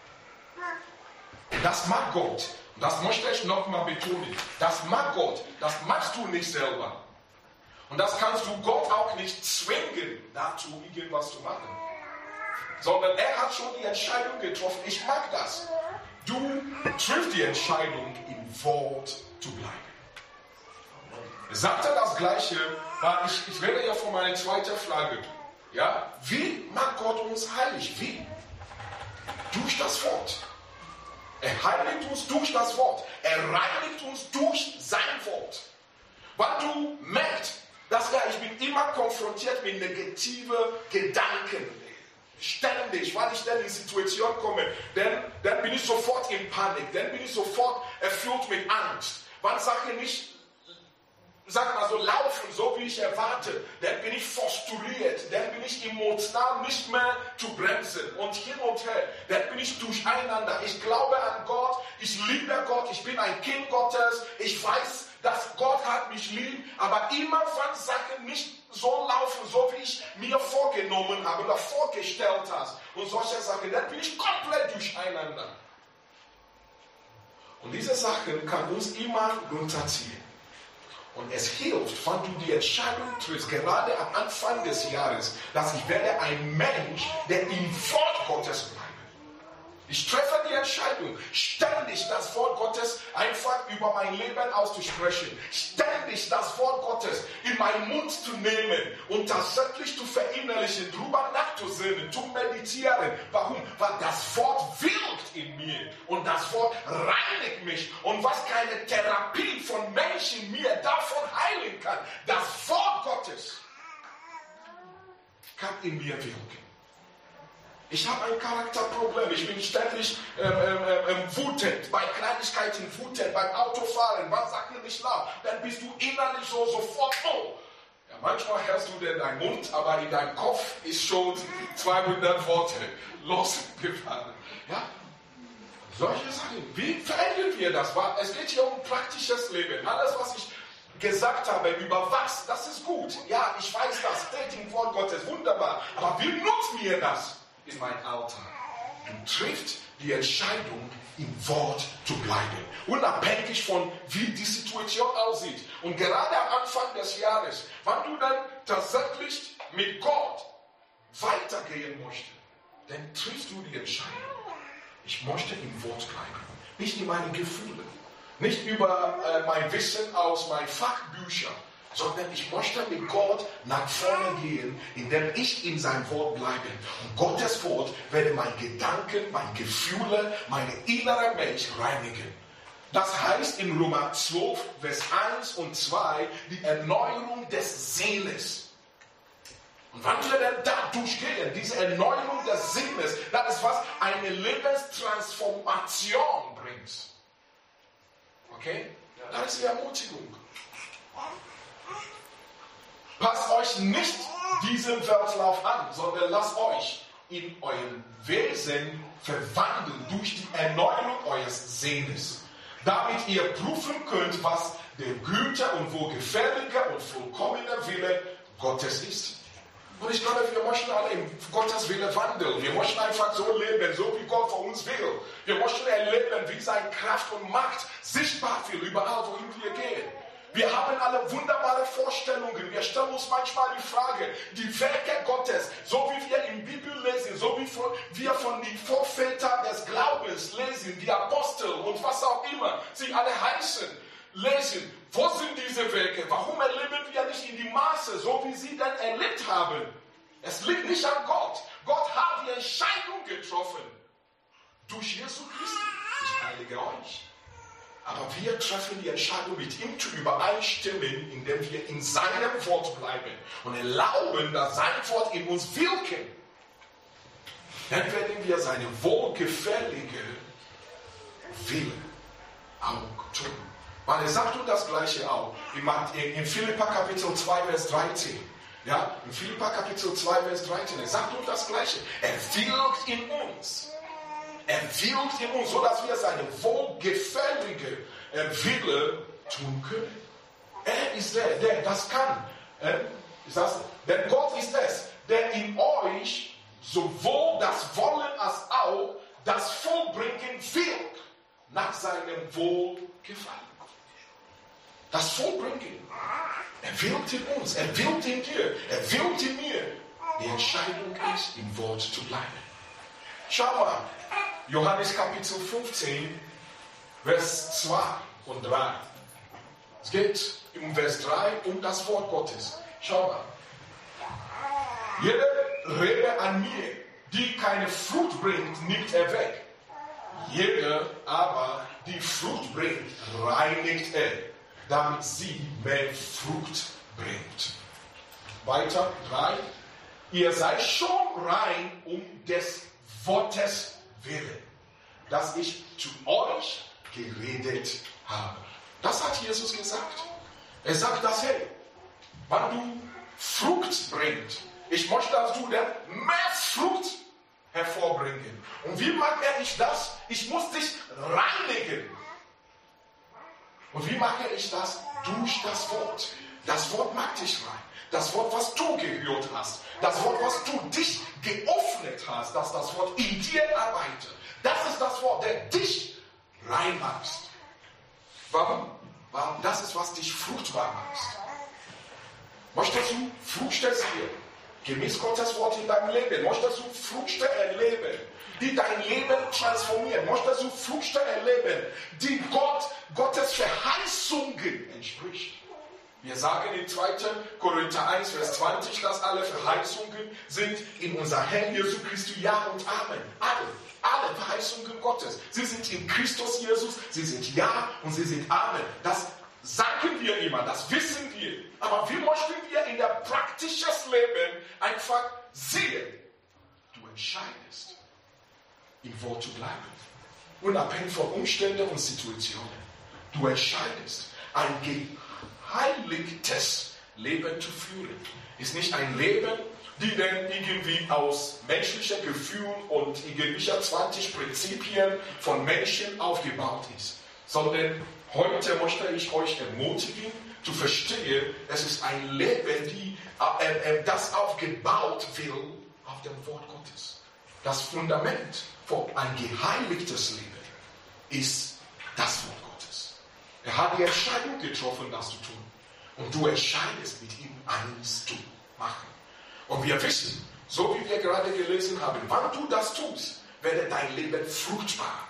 S1: Das mag Gott. Das möchte ich nochmal betonen. Das mag Gott. Das machst du nicht selber. Und das kannst du Gott auch nicht zwingen, dazu irgendwas zu machen. Sondern er hat schon die Entscheidung getroffen. Ich mag das. Du triffst die Entscheidung, im Wort zu bleiben. Er sagte das Gleiche, weil ich rede ja von meiner zweiten Frage. Ja? Wie macht Gott uns heilig? Wie? Durch das Wort. Er heiligt uns durch das Wort. Er reinigt uns durch sein Wort. Weil du merkst, dass ich bin immer konfrontiert mit negativen Gedanken. Ständig, weil ich dann in Situationen komme, dann bin ich sofort in Panik, dann bin ich sofort erfüllt mit Angst. Wann Sachen nicht, sag mal so, laufen, so wie ich erwarte, dann bin ich frustriert, dann bin ich emotional nicht mehr zu bremsen und hin und her, dann bin ich durcheinander. Ich glaube an Gott, ich liebe Gott, ich bin ein Kind Gottes, ich weiß, dass Gott hat mich lieb, aber immer wenn Sachen nicht so laufen, so wie ich mir vorgenommen habe oder vorgestellt habe und solche Sachen, dann bin ich komplett durcheinander. Und diese Sachen kann uns immer runterziehen. Und es hilft, wenn du die Entscheidung triffst, gerade am Anfang des Jahres, dass ich werde ein Mensch, der im Wort Gottes bleibt. Ich treffe die Entscheidung, ständig das Wort Gottes einfach über mein Leben auszusprechen, ständig das Wort Gottes in meinen Mund zu nehmen und tatsächlich zu verinnerlichen, darüber nachzusinnen, zu meditieren. Warum? Weil das Wort wirkt in mir und das Wort reinigt mich. Und was keine Therapie von Menschen mir davon heilen kann, das Wort Gottes kann in mir wirken. Ich habe ein Charakterproblem. Ich bin ständig wütend, bei Kleinigkeiten wütend, beim Autofahren, was sagt mir nicht laut? Dann bist du innerlich so sofort, oh. Ja, manchmal hörst du denn deinen Mund, aber in deinem Kopf ist schon 200 Worte losgefahren. Ja? Solche Sachen. Wie verändern wir das? Es geht hier um praktisches Leben. Alles, was ich gesagt habe, über was, das ist gut. Ja, ich weiß das, steht im Wort Gottes, wunderbar. Aber wie nutzt mir das in meinem Alltag? Du triffst die Entscheidung, im Wort zu bleiben. Unabhängig von, wie die Situation aussieht. Und gerade am Anfang des Jahres, wenn du dann tatsächlich mit Gott weitergehen möchtest, dann triffst du die Entscheidung. Ich möchte im Wort bleiben. Nicht in meinen Gefühlen. Nicht über mein Wissen aus meinen Fachbüchern, sondern ich möchte mit Gott nach vorne gehen, indem ich in sein Wort bleibe. Und Gottes Wort werde meine Gedanken, meine Gefühle, meine innere Mensch reinigen. Das heißt in Römer 12, Vers 1 und 2, die Erneuerung des Sinnes. Und wenn wir dann da durchgehen, diese Erneuerung des Sinnes, das ist, was eine Lebenstransformation bringt. Okay? Das ist die Ermutigung. Passt euch nicht diesem Weltlauf an, sondern lasst euch in eurem Wesen verwandeln durch die Erneuerung eures Sinnes, damit ihr prüfen könnt, was der gute und wohlgefällige und vollkommene Wille Gottes ist. Und ich glaube, wir möchten alle in Gottes Wille wandeln. Wir möchten einfach so leben, so wie Gott von uns will. Wir möchten erleben, wie seine Kraft und Macht sichtbar wird, überall, wohin wir gehen. Wir haben alle wunderbare Vorstellungen. Wir stellen uns manchmal die Frage, die Werke Gottes, so wie wir in der Bibel lesen, so wie wir von den Vorvätern des Glaubens lesen, die Apostel und was auch immer sie alle heißen, lesen. Wo sind diese Werke? Warum erleben wir nicht in die Maße, so wie sie denn erlebt haben? Es liegt nicht an Gott. Gott hat die Entscheidung getroffen. Durch Jesu Christi. Ich heilige euch. Aber wir treffen die Entscheidung, mit ihm zu übereinstimmen, indem wir in seinem Wort bleiben und erlauben, dass sein Wort in uns wirken. Dann werden wir seine wohlgefällige will auch tun. Weil er sagt uns das Gleiche auch. In Philipper Kapitel 2, Vers 13. Ja, in Philipper Kapitel 2, Vers 13. Er sagt uns das Gleiche. Er wirkt in uns. Er wirkt in uns, sodass wir seine wohlgefällige Wille tun können. Er ist der das kann. Denn Gott ist es, der in euch sowohl das Wollen als auch das Vollbringen wirkt nach seinem Wohlgefallen. Das Vollbringen. Er wirkt in uns, er wirkt in dir, er wirkt in mir. Die Entscheidung ist, im Wort zu bleiben. Schau mal, Johannes Kapitel 15, Vers 2 und 3. Es geht im Vers 3 um das Wort Gottes. Schau mal. Jede Rebe an mir, die keine Frucht bringt, nimmt er weg. Jede aber, die Frucht bringt, reinigt er, damit sie mehr Frucht bringt. Weiter, 3. Ihr seid schon rein um des Wortes willen, das ich zu euch geredet habe. Das hat Jesus gesagt. Er sagt das, hey, wenn du Frucht bringst, ich möchte, dass du mehr Frucht hervorbringen. Und wie mache ich das? Ich muss dich reinigen. Und wie mache ich das? Durch das Wort. Das Wort macht dich rein. Das Wort, was du gehört hast. Das Wort, was du dich geöffnet hast, dass das Wort in dir arbeitet. Das ist das Wort, der dich rein macht. Warum? Warum? Das ist, was dich fruchtbar macht. Möchtest du Früchte sehen? Gemäß Gottes Wort in deinem Leben. Möchtest du Früchte erleben, die dein Leben transformieren? Möchtest du Früchte erleben, die Gottes Verheißungen entspricht? Wir sagen in 2. Korinther 1, Vers 20, dass alle Verheißungen sind in unser Herrn Jesu Christi Ja und Amen. Alle Verheißungen Gottes. Sie sind in Christus Jesus, sie sind Ja und sie sind Amen. Das sagen wir immer, das wissen wir. Aber wie möchten wir in der praktischen Leben einfach sehen? Du entscheidest, im Wort zu bleiben. Unabhängig von Umständen und Situationen. Du entscheidest, ein geheiligtes Leben zu führen. Ist nicht ein Leben, die dann irgendwie aus menschlicher Gefühl und irgendwelcher 20 Prinzipien von Menschen aufgebaut ist. Sondern heute möchte ich euch ermutigen, zu verstehen, es ist ein Leben, das aufgebaut wird auf dem Wort Gottes. Das Fundament für ein geheiligtes Leben ist das Wort Gottes. Er hat die Entscheidung getroffen, das zu tun. Und du entscheidest, mit ihm eins zu machen. Und wir wissen, so wie wir gerade gelesen haben, wann du das tust, werde dein Leben fruchtbar.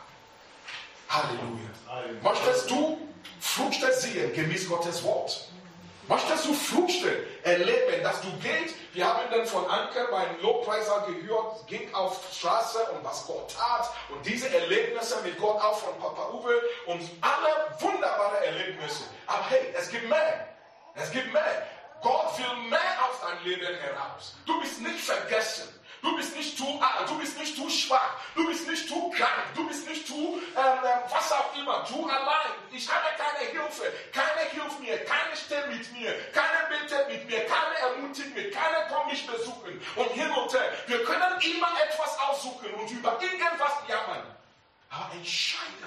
S1: Halleluja. Möchtest du Früchte sehen, gemäß Gottes Wort? Möchtest du Früchte erleben, dass du gehst? Wir haben dann von Anker beim Lobpreiser gehört, ging auf Straße und was Gott tat. Und diese Erlebnisse mit Gott auch von Papa Uwe und alle wunderbare Erlebnisse. Aber hey, es gibt mehr. Es gibt mehr. Gott will mehr aus deinem Leben heraus. Du bist nicht vergessen. Du bist nicht zu alt, du bist nicht zu schwach, du bist nicht zu krank, du bist nicht zu was auch immer, zu allein. Ich habe keine Hilfe, keiner hilft mir, keiner steht mit mir, keiner betet mit mir, keiner ermutigt mich, keiner kommt mich besuchen. Und hin und her, wir können immer etwas aussuchen und über irgendwas jammern. Aber entscheide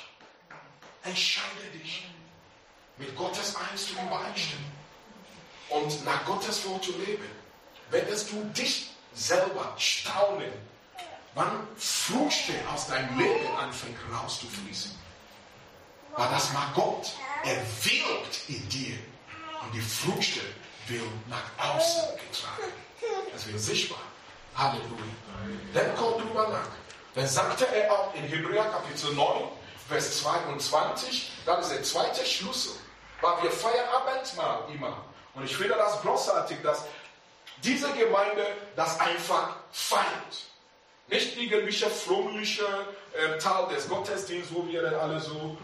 S1: dich, mit Gottes Eins zu übereinstimmen und nach Gottes Wort zu leben. Werdest du dich selber staunen, wann Früchte aus deinem Leben anfängt rauszufließen. Weil das mag Gott. Er wirkt in dir. Und die Früchte werden nach außen getragen. Es wird sichtbar. Halleluja. Dann kommt drüber nach. Dann sagte er auch in Hebräer Kapitel 9, Vers 22, das ist der zweite Schlüssel. Weil wir feiern Abendmahl immer. Und ich finde das großartig, dass diese Gemeinde das einfach feiert. Nicht irgendwelche frömmliche Teil des Gottesdienstes, wo wir dann alle so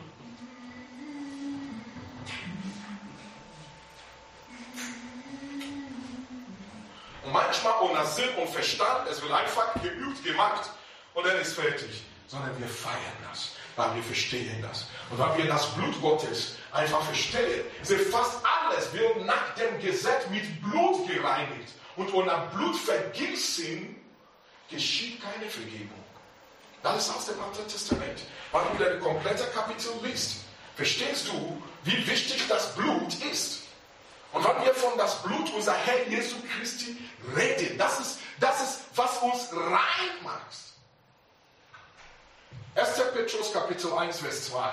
S1: und manchmal ohne Sinn und Verstand, es wird einfach geübt, gemacht und dann ist fertig. Sondern wir feiern das. weil wir verstehen das. Und weil wir das Blut Gottes einfach verstehen, fast alles wird nach dem Gesetz mit Blut gereinigt. Und ohne Blutvergießen geschieht keine Vergebung. Das ist aus dem Alten Testament. Weil du das komplette Kapitel liest, verstehst du, wie wichtig das Blut ist. Und wenn wir von das Blut unser Herr Jesu Christi reden, das ist, was uns rein macht. 1. Petrus Kapitel 1, Vers 2.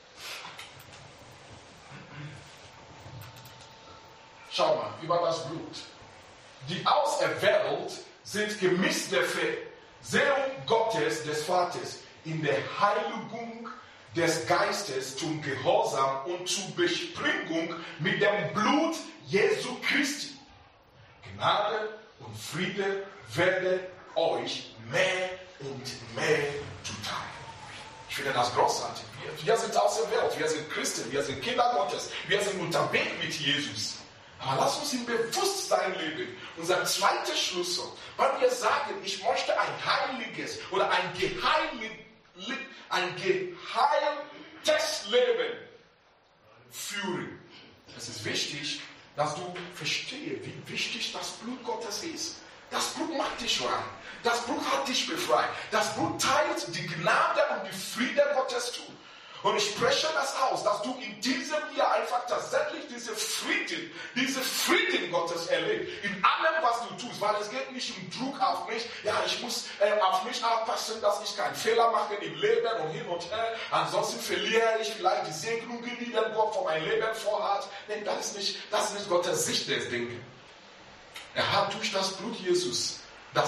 S1: Schau mal, über das Blut. Die Auserwählt sind gemäß der Versehung Gottes des Vaters in der Heiligung des Geistes zum Gehorsam und zur Besprengung mit dem Blut Jesu Christi. Gnade und Friede werde euch mehr und mehr zuteil. Ich finde das großartig. Wir sind auserwählt, wir sind Christen, wir sind Kinder Gottes, wir sind unterwegs mit Jesus. Aber lass uns im Bewusstsein leben. Unser zweiter Schlüssel, wenn wir sagen, ich möchte ein heiliges oder ein geheiltes Leben führen. Es ist wichtig, dass du verstehst, wie wichtig das Blut Gottes ist. Das Blut macht dich rein. Das Blut hat dich befreit. Das Blut teilt die Gnade und die Friede Gottes zu. Und ich spreche das aus, dass du in diesem Jahr einfach tatsächlich diesen Frieden Gottes erlebst. In allem, was du tust. Weil es geht nicht um Druck auf mich. Ja, ich muss auf mich aufpassen, dass ich keinen Fehler mache im Leben und hin und her. Ansonsten verliere ich vielleicht die Segnungen, die der Gott für mein Leben vorhat. Nein, das ist nicht Gottes Sicht des Dinges. Er hat durch das Blut Jesus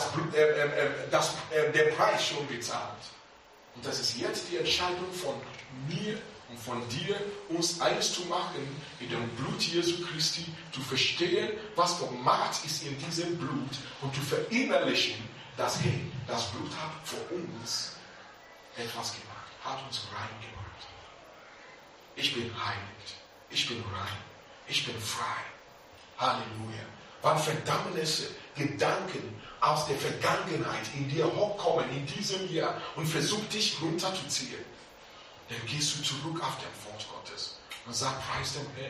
S1: der Preis schon bezahlt. Und das ist jetzt die Entscheidung von mir und von dir, uns eins zu machen, mit dem Blut Jesu Christi, zu verstehen, was für Macht ist in diesem Blut und zu verinnerlichen, dass das Blut hat für uns etwas gemacht, hat uns rein gemacht. Ich bin heilig, ich bin rein, ich bin frei. Halleluja. Wann Verdammnisse, Gedanken aus der Vergangenheit in dir hochkommen in diesem Jahr und versucht dich runterzuziehen, dann gehst du zurück auf das Wort Gottes und sagst, preis dem Herrn.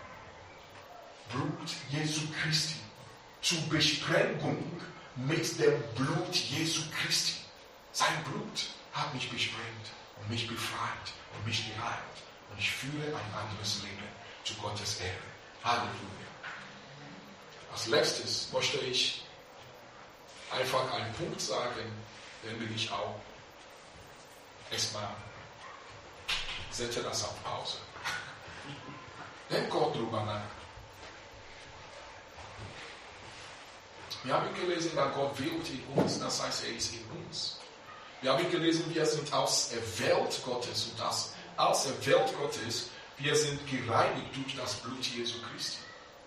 S1: Blut Jesu Christi zur Besprengung mit dem Blut Jesu Christi. Sein Blut hat mich besprengt und mich befreit und mich geheilt. Und ich führe ein anderes Leben zu Gottes Ehre. Halleluja. Als letztes möchte ich einfach einen Punkt sagen, den will ich auch erstmal setze das auf Pause. Denk Gott drüber nach. Wir haben gelesen, dass Gott wählt in uns, das heißt, er ist in uns. Wir haben gelesen, wir sind auserwählt Gottes und das auserwählt Gottes, wir sind gereinigt durch das Blut Jesu Christi.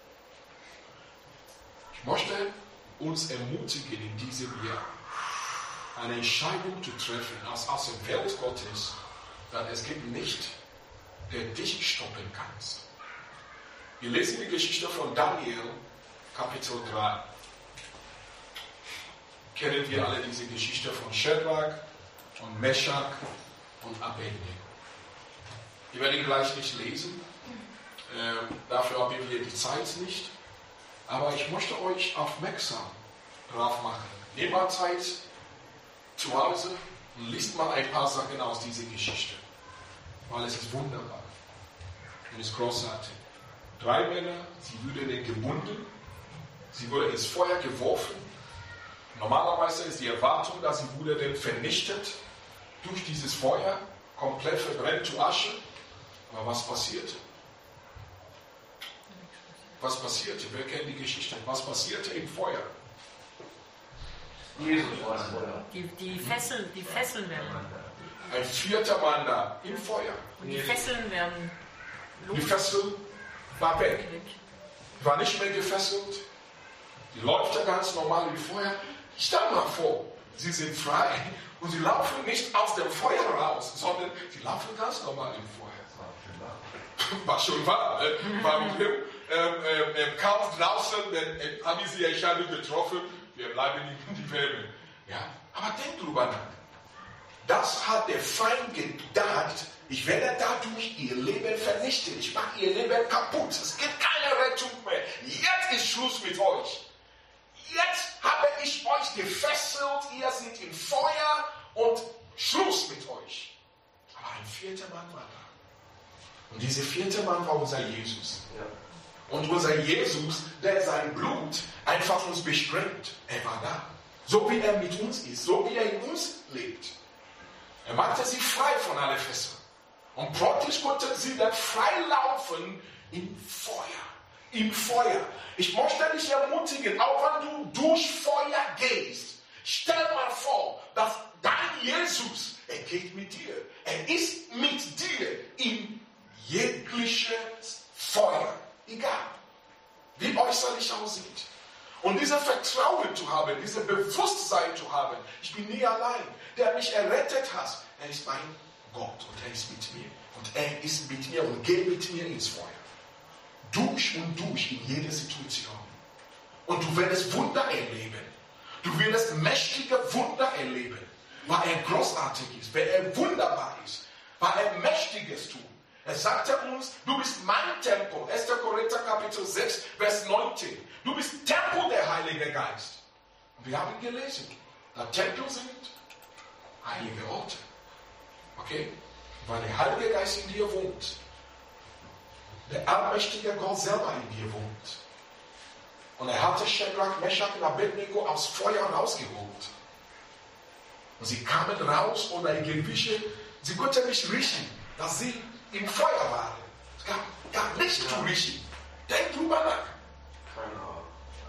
S1: Ich möchte uns ermutigen, in diesem Jahr eine Entscheidung zu treffen als auserwählt Gottes, dass es gibt nicht, der dich stoppen kannst. Wir lesen die Geschichte von Daniel, Kapitel 3. Kennen wir alle diese Geschichte von Shadrach und Meshach und Abednego. Ich werde ihn gleich nicht lesen, dafür haben wir die Zeit nicht. Aber ich möchte euch aufmerksam darauf machen. Nehmt mal Zeit zu Hause und liest mal ein paar Sachen aus dieser Geschichte. Weil es ist wunderbar. Und es ist großartig. 3 Männer, sie wurden gebunden, sie wurden ins Feuer geworfen. Normalerweise ist die Erwartung, dass sie wurden vernichtet durch dieses Feuer, komplett verbrennt zu Asche. Aber was passierte? Was passierte? Wer kennt die Geschichte? Was passierte im Feuer?
S3: Jesus war im Feuer.
S2: Die Fesseln werden.
S1: Ein 4. Mann da im Feuer.
S2: Und die Fesseln werden los.
S1: Die Fessel war weg. War nicht mehr gefesselt. Die läuft ganz normal wie vorher. Stell mal vor, sie sind frei und sie laufen nicht aus dem Feuer raus, sondern sie laufen ganz normal im Feuer. War schon wahr. Warum? Kaum draußen, dann haben sie die Entscheidung getroffen, wir bleiben in die Wärme. Ja? Aber denk drüber nach. Das hat der Feind gedacht, ich werde dadurch ihr Leben vernichten. Ich mache ihr Leben kaputt. Es gibt keine Rettung mehr. Jetzt ist Schluss mit euch. Jetzt habe ich euch gefesselt. Ihr seid im Feuer und Schluss mit euch. Aber ein vierter Mann war da. Und dieser vierte Mann war unser Jesus. Ja. Und unser Jesus, der sein Blut einfach uns besprengt, er war da. So wie er mit uns ist, so wie er in uns lebt. Er machte sie frei von allen Fesseln. Und plötzlich konnten sie dann frei laufen im Feuer. Im Feuer. Ich möchte dich ermutigen, auch wenn du durch Feuer gehst, stell mal vor, dass dein Jesus, er geht mit dir. Er ist mit dir in jegliches Feuer. Egal, wie äußerlich aussieht. Und dieses Vertrauen zu haben, dieses Bewusstsein zu haben, ich bin nie allein, der mich errettet hat, er ist mein Gott und er ist mit mir. Und er ist mit mir und geht mit mir ins Feuer. Durch und durch in jede Situation. Und du wirst Wunder erleben. Du wirst mächtige Wunder erleben. Weil er großartig ist, weil er wunderbar ist, weil er Mächtiges tut. Er sagte uns, du bist mein Tempel. 1. Korinther Kapitel 6, Vers 19. Du bist Tempel der Heilige Geist. Und wir haben gelesen, dass Tempel sind heilige Orte. Okay? Weil der Heilige Geist in dir wohnt. Der allmächtige Gott selber in dir wohnt. Und er hatte Shadrach, Meshach und Abednego aus Feuer rausgeholt. Und sie kamen raus und irgendwie, sie konnten nicht riechen, dass sie im Feuer waren. Es gab nichts zu riechen. Denk drüber nach.
S3: Keine Ahnung.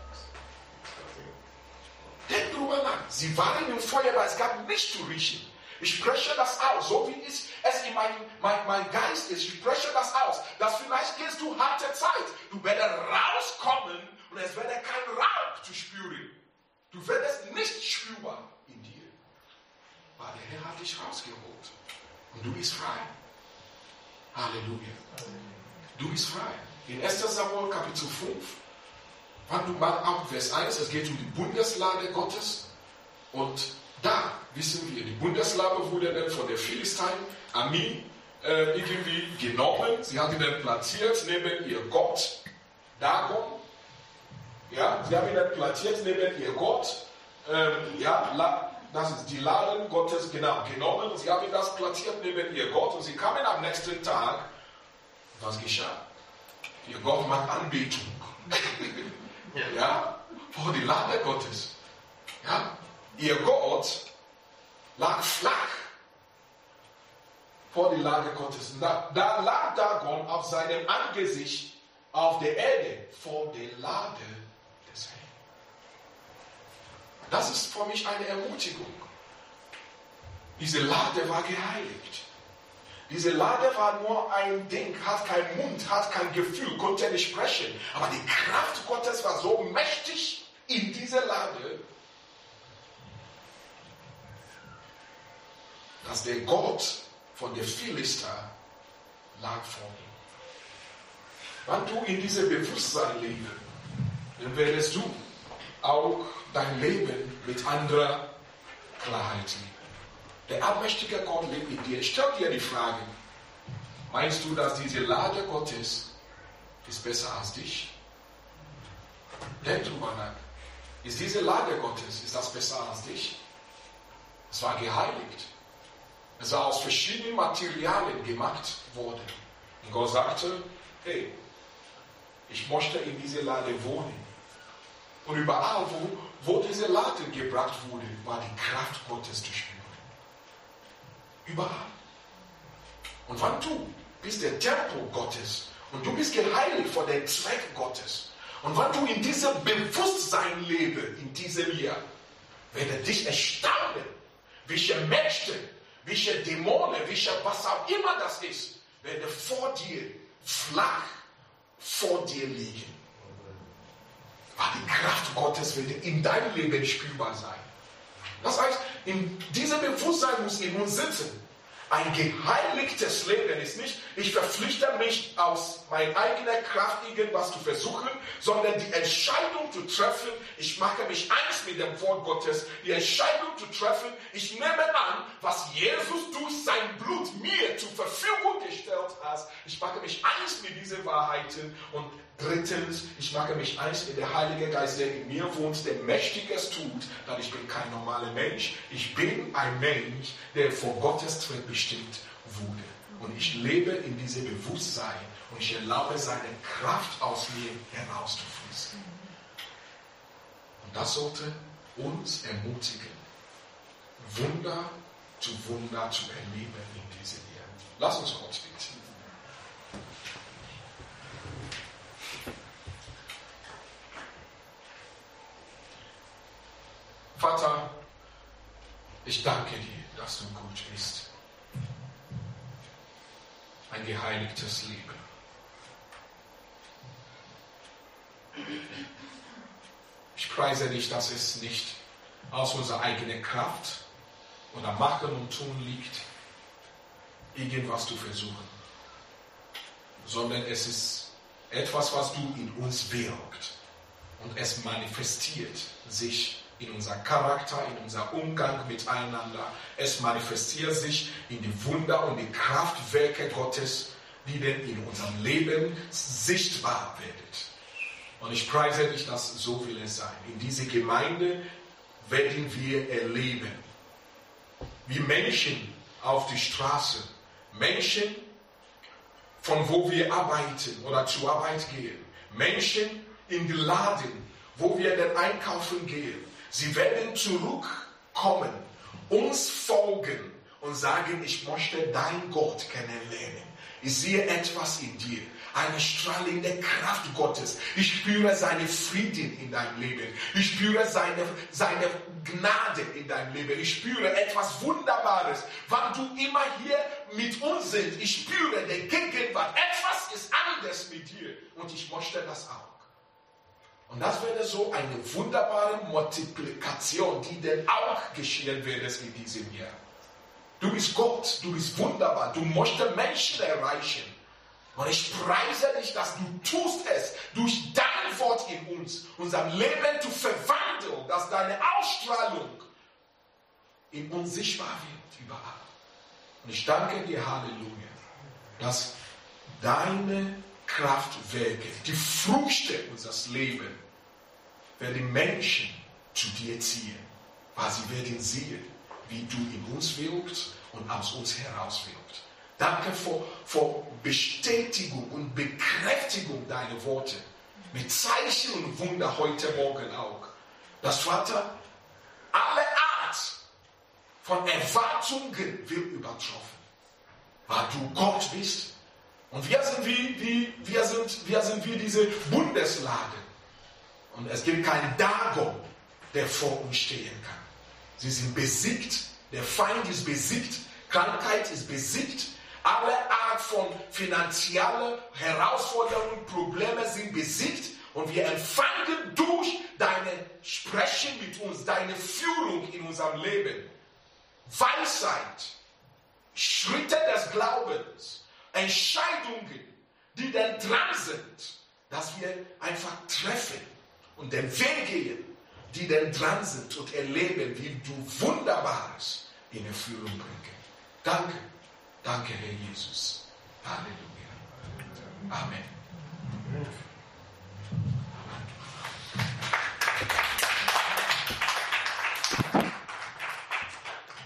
S1: Denk drüber nach. Sie waren im Feuer, aber es gab nichts zu riechen. Ich spreche das aus, so wie es in mein Geist ist. Ich spreche das aus, dass vielleicht gehst du harte Zeit. Du wirst rauskommen und es wird kein Rauch zu spüren. Du wirst nicht spürbar in dir. Weil der Herr hat dich rausgeholt. Und du bist frei. Halleluja. Du bist frei. In 1. Samuel Kapitel 5, fang du mal ab, Vers 1, es geht um die Bundeslade Gottes. Und da wissen wir, die Bundeslade wurde dann von der Philistein Armee irgendwie genommen. Sie hat ihn dann platziert neben ihr Gott, Dagon. Ja, sie haben ihn dann platziert neben ihr Gott. Das ist die Lade Gottes, genau, genommen. Und sie haben das platziert neben ihr Gott. Und sie kamen am nächsten Tag. Was geschah? Ihr Gott macht Anbetung. Ja, vor die Lade Gottes. Ja, ihr Gott lag flach vor die Lade Gottes. Da lag Dagon auf seinem Angesicht auf der Erde vor der Lade des Herrn. Das ist für mich eine Ermutigung. Diese Lade war geheiligt. Diese Lade war nur ein Ding, hat keinen Mund, hat kein Gefühl, konnte nicht sprechen. Aber die Kraft Gottes war so mächtig in dieser Lade, dass der Gott von der Philister lag vor ihm. Wenn du in diesem Bewusstsein lebst, dann werdest du auch dein Leben mit anderer Klarheit leben. Der allmächtige Gott lebt in dir. Stell dir die Frage, meinst du, dass diese Lade Gottes ist besser als dich? Denk drüber nach. Ist diese Lade Gottes, ist das besser als dich? Es war geheiligt. Es war aus verschiedenen Materialien gemacht worden. Und Gott sagte, hey, ich möchte in dieser Lade wohnen. Und überall, wo diese Lade gebracht wurde, war die Kraft Gottes zu spüren. Überall. Und wenn du bist der Tempel Gottes und du bist geheiligt vor dem Zweck Gottes und wenn du in diesem Bewusstsein lebst, in diesem Jahr, werde dich erstaunen, welche Mächte, welche Dämonen, was auch immer das ist, werde vor dir flach vor dir liegen. Weil die Kraft Gottes wird in deinem Leben spürbar sein. Das heißt, in diesem Bewusstsein muss in uns sitzen. Ein geheiligtes Leben ist nicht, ich verpflichte mich aus meiner eigenen Kraft irgendwas zu versuchen, sondern die Entscheidung zu treffen, ich mache mich eins mit dem Wort Gottes, die Entscheidung zu treffen, ich nehme an, was Jesus durch sein Blut mir zur Verfügung gestellt hat, ich mache mich eins mit diesen Wahrheiten und drittens, ich mache mich eins mit der Heilige Geist, der in mir wohnt, der Mächtiges tut, denn ich bin kein normaler Mensch. Ich bin ein Mensch, der vor Gottes Tritt bestimmt wurde. Und ich lebe in diesem Bewusstsein und ich erlaube seine Kraft aus mir herauszufließen. Und das sollte uns ermutigen, Wunder zu erleben in diesem Jahr. Lass uns kurz beten. Vater, ich danke dir, dass du gut bist. Ein geheiligtes Leben. Ich preise dich, dass es nicht aus unserer eigenen Kraft oder Machen und Tun liegt, irgendwas zu versuchen, sondern es ist etwas, was du in uns wirkt und es manifestiert sich in unser Charakter, in unser Umgang miteinander. Es manifestiert sich in die Wunder und die Kraftwerke Gottes, die denn in unserem Leben sichtbar werden. Und ich preise dich, dass so will es sein. In dieser Gemeinde werden wir erleben, wie Menschen auf die Straße, Menschen, von wo wir arbeiten oder zur Arbeit gehen, Menschen in den Laden, wo wir dann einkaufen gehen, sie werden zurückkommen, uns folgen und sagen, ich möchte deinen Gott kennenlernen. Ich sehe etwas in dir, eine strahlende Kraft Gottes. Ich spüre seinen Frieden in deinem Leben. Ich spüre seine Gnade in deinem Leben. Ich spüre etwas Wunderbares. Wann du immer hier mit uns sind, ich spüre die Gegenwart. Etwas ist anders mit dir und ich möchte das auch. Und das wäre so eine wunderbare Multiplikation, die dann auch geschehen wird in diesem Jahr. Du bist Gott, du bist wunderbar, du möchtest Menschen erreichen. Und ich preise dich, dass du tust es durch dein Wort in uns, unser Leben zu verwandeln, dass deine Ausstrahlung in uns sichtbar wird, überall. Und ich danke dir, Halleluja, dass deine Kraftwerke, die Früchte unseres Lebens, werden Menschen zu dir ziehen, weil sie werden sehen, wie du in uns wirkst und aus uns heraus wirkst. Danke für Bestätigung und Bekräftigung deiner Worte, mit Zeichen und Wunder heute Morgen auch. Dass Vater, alle Art von Erwartungen wird übertroffen, weil du Gott bist. Und wir sind wie diese Bundeslade. Und es gibt keinen Dagon, der vor uns stehen kann. Sie sind besiegt, der Feind ist besiegt, Krankheit ist besiegt, alle Art von finanziellen Herausforderungen, Probleme sind besiegt und wir empfangen durch deine Sprechen mit uns, deine Führung in unserem Leben, Weisheit, Schritte des Glaubens, Entscheidungen, die dann dran sind, dass wir einfach treffen und den Weg gehen, die dann dran sind und erleben, wie du Wunderbares in Erfüllung bringen. Danke. Danke, Herr Jesus. Halleluja. Amen.